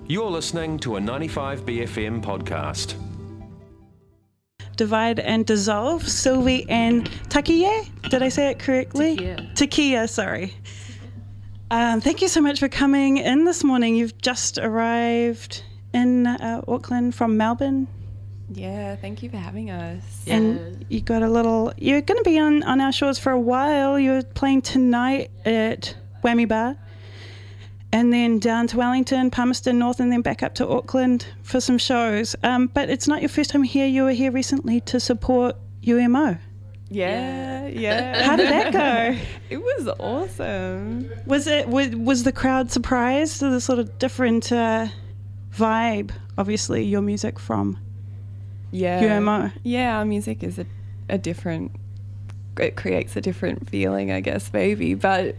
You're listening to a 95BFM podcast. Divide and Dissolve, Sylvie and Takia. Did I say it correctly? Takia, sorry. Thank you so much for coming in this morning. You've just arrived in Auckland from Melbourne. Yeah, thank you for having us. And you're going to be on our shores for a while. You're playing tonight at Whammy Bar, and then down to Wellington, Palmerston North, and then back up to Auckland for some shows. But it's not your first time here. You were here recently to support UMO. Yeah. How did that go? It was awesome. Was the crowd surprised to the sort of different vibe, obviously, your music from UMO? Yeah, our music is a different, it creates a different feeling, I guess, maybe. But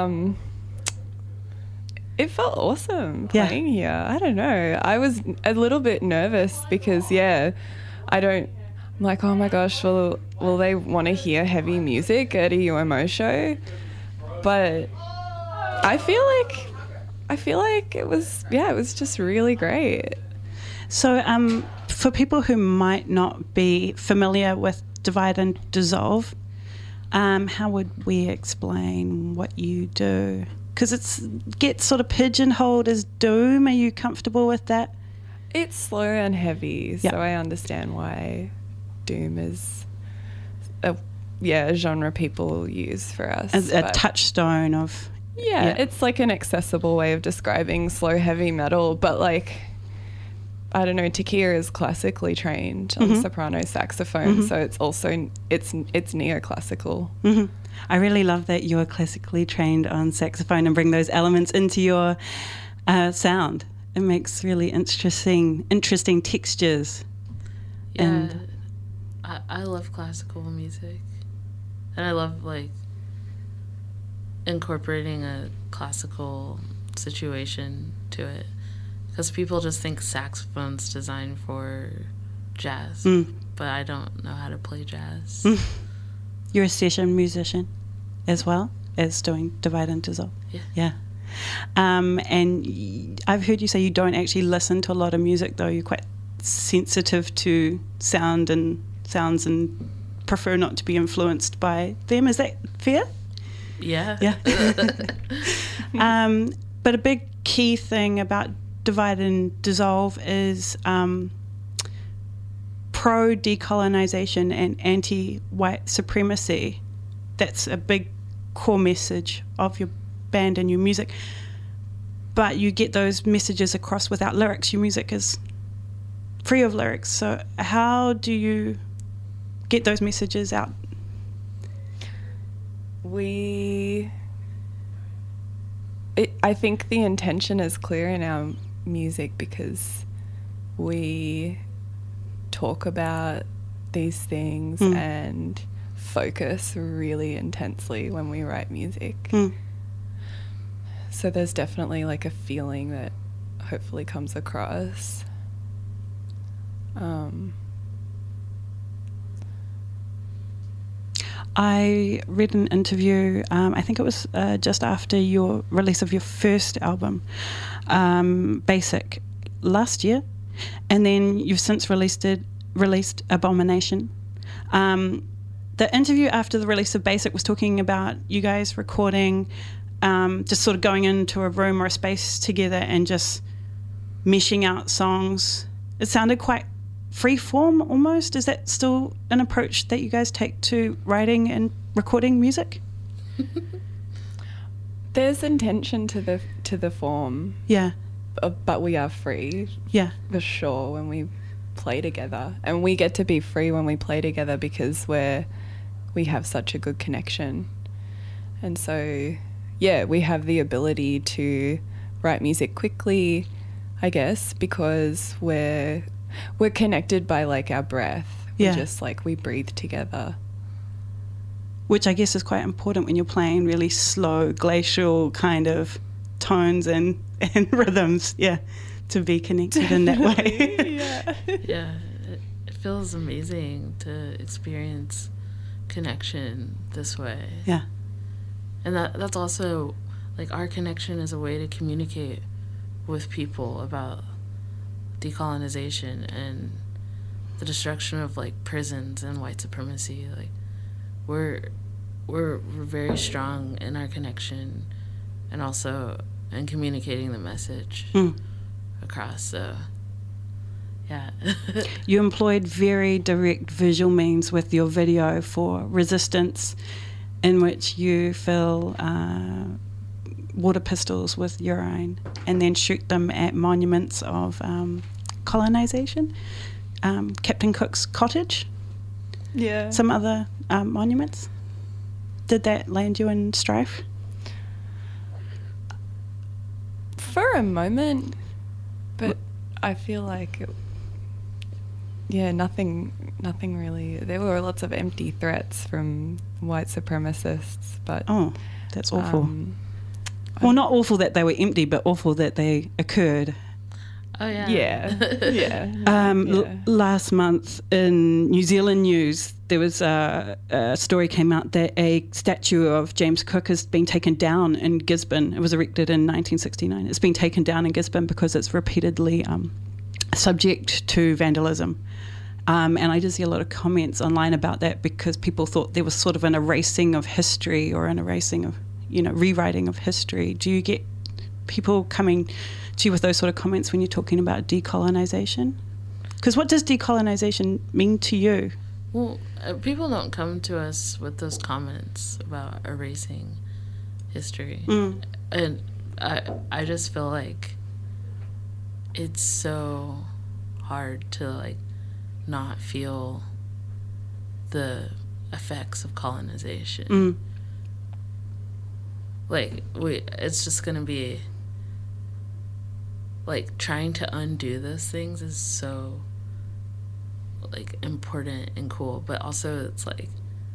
it felt awesome playing here. I don't know. I was a little bit nervous because, I'm like, oh my gosh, will they want to hear heavy music at a UMO show? But I feel like it was just really great. So for people who might not be familiar with Divide and Dissolve, how would we explain what you do? Because it gets sort of pigeonholed as doom. Are you comfortable with that? It's slow and heavy, so I understand why doom is a genre people use for us. As a touchstone of... Yeah, it's like an accessible way of describing slow, heavy metal, but like, I don't know, Takia is classically trained on soprano saxophone, so it's also, it's neoclassical. Mm-hmm. I really love that you're classically trained on saxophone and bring those elements into your sound. It makes really interesting textures. Yeah, and I love classical music, and I love like incorporating a classical situation to it, because people just think saxophone's designed for jazz, but I don't know how to play jazz. You're a session musician as well as doing Divide and Dissolve. Yeah. And I've heard you say you don't actually listen to a lot of music, though. You're quite sensitive to sounds and prefer not to be influenced by them. Is that fair? Yeah. But a big key thing about Divide and Dissolve is pro-decolonization and anti-white supremacy. That's a big core message of your band and your music. But you get those messages across without lyrics. Your music is free of lyrics. So how do you get those messages out? I think the intention is clear in our music because we talk about these things and focus really intensely when we write music. So there's definitely like a feeling that hopefully comes across. I read an interview, I think it was just after your release of your first album, Basic, last year, and then you've since released Abomination. The interview after the release of Basic was talking about you guys recording, just sort of going into a room or a space together and just meshing out songs. It sounded quite free form almost. Is that still an approach that you guys take to writing and recording music? There's intention to the form. Yeah. But we are free. Yeah. For sure when we play together. And we get to be free when we play together because we have such a good connection. And so, we have the ability to write music quickly, I guess, because we're connected by like our breath. We just like, we breathe together. Which I guess is quite important when you're playing really slow, glacial kind of tones and rhythms, to be connected in that way. Yeah, it feels amazing to experience connection this way. Yeah. And that's also, like, our connection is a way to communicate with people about decolonization and the destruction of like prisons and white supremacy. Like we're very strong in our connection and also in communicating the message across. So yeah. You employed very direct visual means with your video for Resistance, in which you fill water pistols with urine and then shoot them at monuments of colonization. Captain Cook's cottage. Yeah. Some other monuments. Did that land you in strife? For a moment, but I feel like nothing really. There were lots of empty threats from white supremacists, but oh, that's awful. Well, not awful that they were empty, but awful that they occurred. Oh yeah. Yeah. Last month in New Zealand news, there was a story came out that a statue of James Cook has been taken down in Gisborne. It was erected in 1969. It's been taken down in Gisborne because it's repeatedly subject to vandalism. And I did see a lot of comments online about that because people thought there was sort of an erasing of history or an erasing of, rewriting of history. Do you get people coming to you with those sort of comments when you're talking about decolonization? Because what does decolonization mean to you? Well, people don't come to us with those comments about erasing history. And I just feel like it's so hard to like not feel the effects of colonization. Like it's just gonna be like trying to undo those things is so like important and cool, but also it's like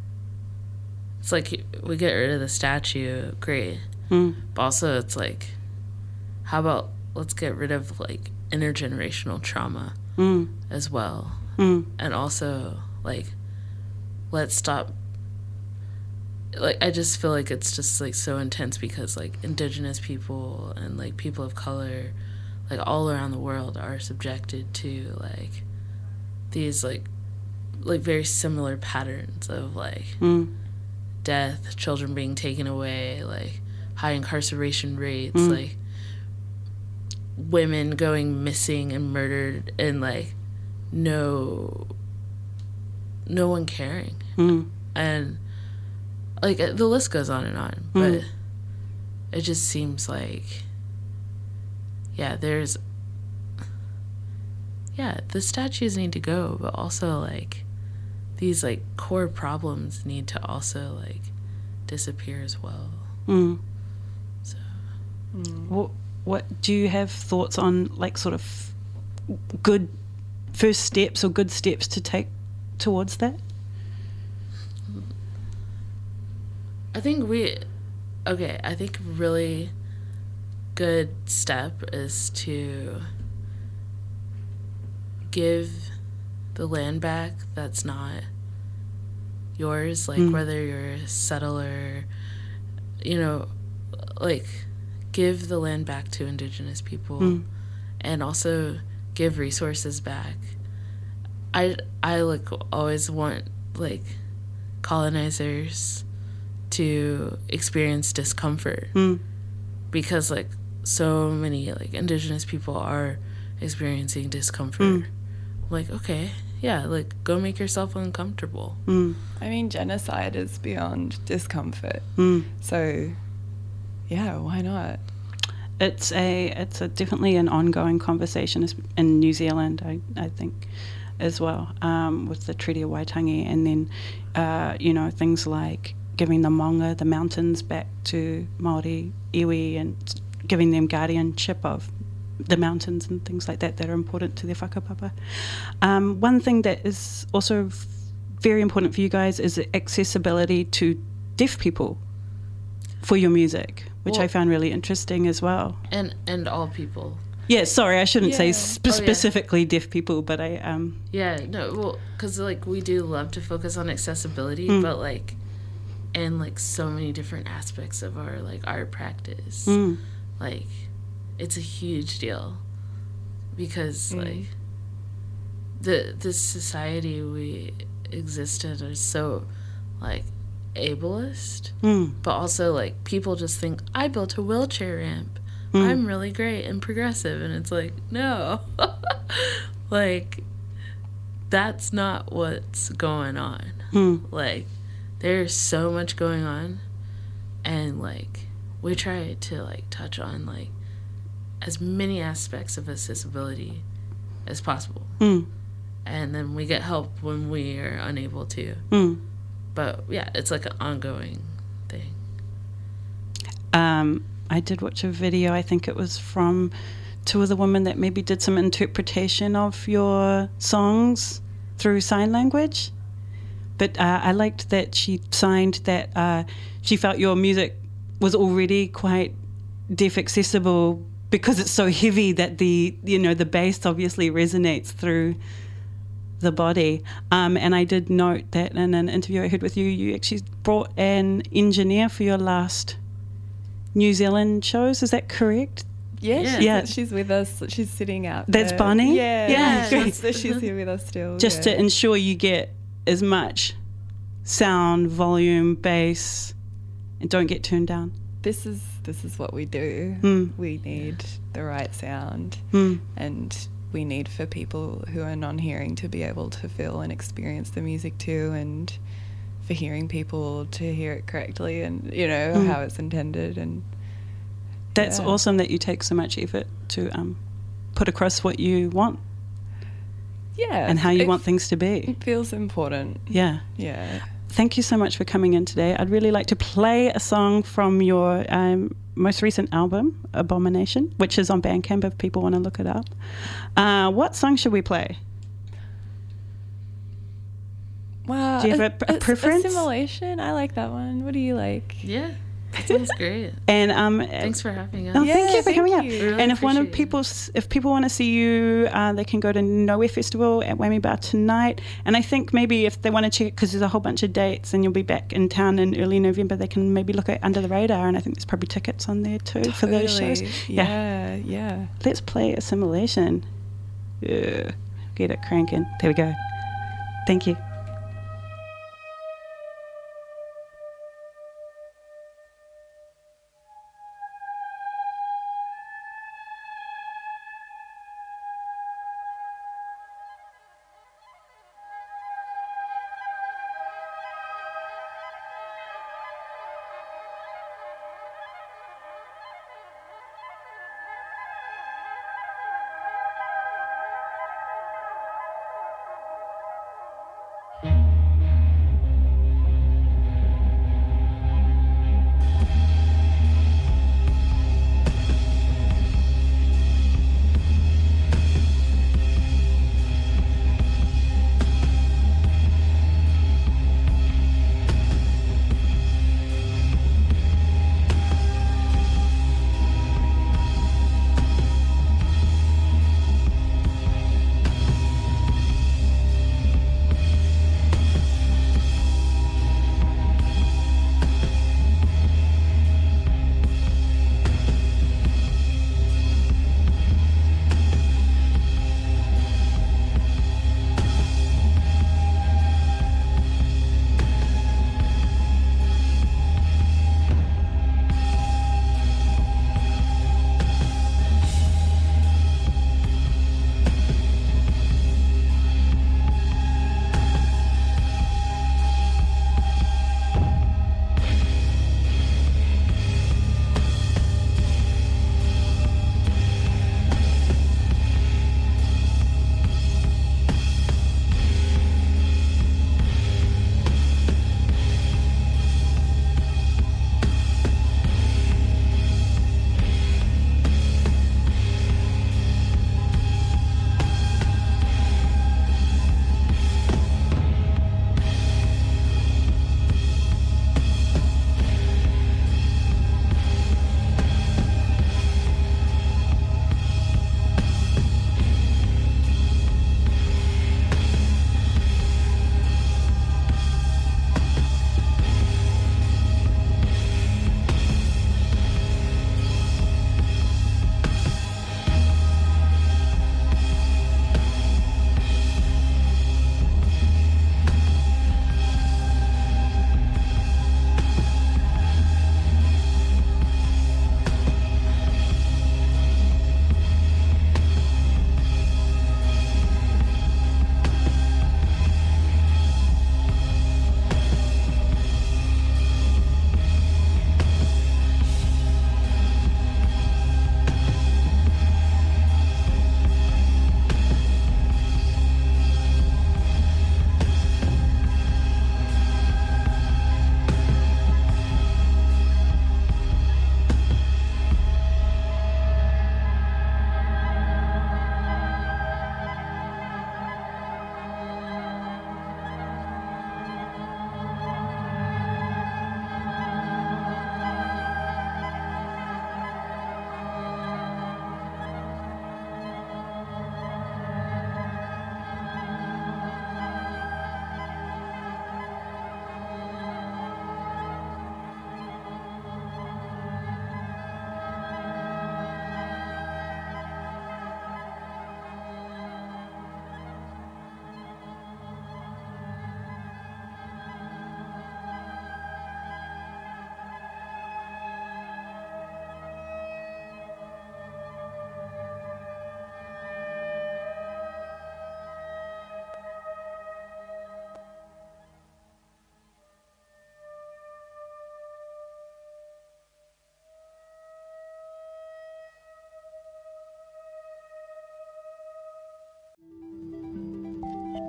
we get rid of the statue, great, but also it's like, how about let's get rid of like intergenerational trauma as well, and also like let's stop. Like I just feel like it's just like so intense because like Indigenous people and like people of color, like all around the world, are subjected to like these like very similar patterns of like death, children being taken away, like high incarceration rates, like women going missing and murdered, and like no one caring. And like the list goes on and on, but it just seems like the statues need to go, but also like these like core problems need to also like disappear as well. So what do you have thoughts on, like sort of good first steps or good steps to take towards that? I think really good step is to give the land back that's not yours, like whether you're a settler, like give the land back to Indigenous people and also give resources back. I like always want like colonizers to experience discomfort because like so many like Indigenous people are experiencing discomfort. Like, okay, yeah, like go make yourself uncomfortable. I mean, genocide is beyond discomfort. So yeah, why not? It's definitely an ongoing conversation in New Zealand, I think, as well, with the Treaty of Waitangi, and then things like giving the maunga, the mountains, back to Māori iwi, and giving them guardianship of the mountains and things like that are important to their whakapapa. One thing that is also very important for you guys is accessibility to deaf people for your music, which I found really interesting as well. And all people. Yeah, sorry, I shouldn't say specifically deaf people, but because like we do love to focus on accessibility, but like in like so many different aspects of our like art practice, like it's a huge deal because like this society we exist in is so like ableist, but also like people just think I built a wheelchair ramp, I'm really great and progressive, and it's like, no. Like, that's not what's going on. Like, there's so much going on, and like we try to like touch on like as many aspects of accessibility as possible, and then we get help when we are unable to. But yeah, it's like an ongoing thing. I did watch a video, I think it was from two of the women that maybe did some interpretation of your songs through sign language. But I liked that she signed that she felt your music was already quite deaf accessible because it's so heavy that the bass obviously resonates through the body. And I did note that in an interview I heard with you, you actually brought an engineer for your last New Zealand shows. Is that correct? Yeah. She's with us. She's sitting out That's there. Bonnie? Yeah. She's here with us still. Just to ensure you get as much sound, volume, bass, and don't get turned down. This is what we do. We need the right sound, and we need for people who are non-hearing to be able to feel and experience the music too, and for hearing people to hear it correctly and how it's intended. And that's awesome that you take so much effort to put across what you want. Yeah. And how you want things to be. It feels important. Yeah. Thank you so much for coming in today. I'd really like to play a song from your most recent album, Abomination, which is on Bandcamp if people want to look it up. What song should we play? Wow. Do you have a preference? Assimilation. I like that one. What do you like? Yeah, that sounds great. And thanks for having us. Oh, thank you for coming out. Really and if people want to see you, they can go to Nowhere Festival at Whammy Bar tonight. And I think maybe if they want to check, because there's a whole bunch of dates, and you'll be back in town in early November, they can maybe look at Under the Radar. And I think there's probably tickets on there too for those shows. Yeah. Let's play Assimilation. Get it cranking. There we go. Thank you.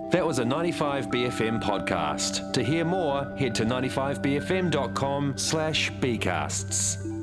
That was a 95BFM podcast. To hear more, head to 95bfm.com/bcasts.